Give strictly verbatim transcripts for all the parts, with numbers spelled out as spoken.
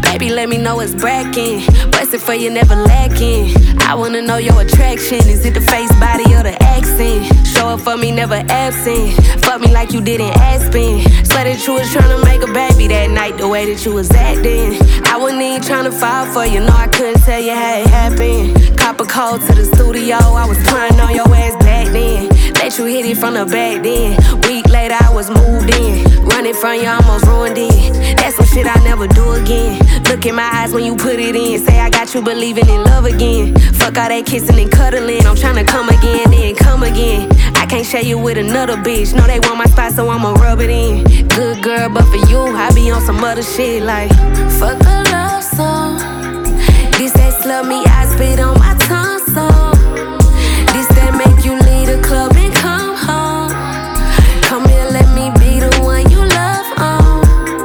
Baby, let me know it's brackin'. Bustin' for you, never lacking. I wanna know your attraction. Is it the face, body, or the accent? Show up for me, never absent. Fuck me like you didn't Aspen. Swear that you was tryna make a baby that night, the way that you was acting. I wasn't even tryna fall for you, no, I couldn't tell you how it happened. Cop a call to the studio, I was crying on your ass back then. Let you hit it from the back then. Week later, I was moved in. Running from you, almost ruined it. That's some shit I never do again. Look in my eyes when you put it in. Say I got you believing in love again. Fuck all that kissing and cuddling. I'm tryna come again, then come again. I can't share you with another bitch. No, they want my spot, so I'ma rub it in. Good girl, but for you, I be on some other shit like fuck a love song. This that slut me, I spit on my tongue song. This that make you leave the club and come home. Come here, let me be the one you love on.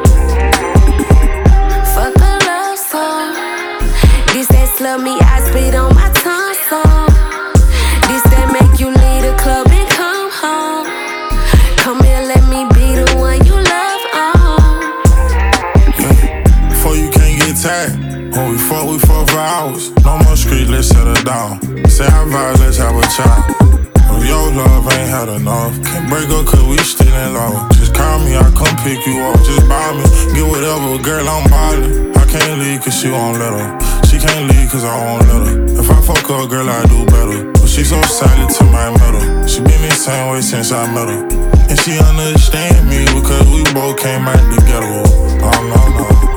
Fuck a love song. This that slut me, I spit on my tongue song. This that make you leave the club and come home. Come here, let me be the one you love on. Yeah. Before you can't get tired. When we fuck, we fuck for hours. No more street, let's settle down. Say our vibes, let's have a child. Oh, your love ain't had enough. Can't break up cause we still in love. Just call me, I come pick you up. Just buy me, get whatever, girl, I'm ballin'. I can't leave cause she won't let her. She can't leave cause I won't let her. If I fuck her, girl, I do better. But she so silent to my metal. She been the same way since I met her. And she understand me because we both came out together. Oh, no, no.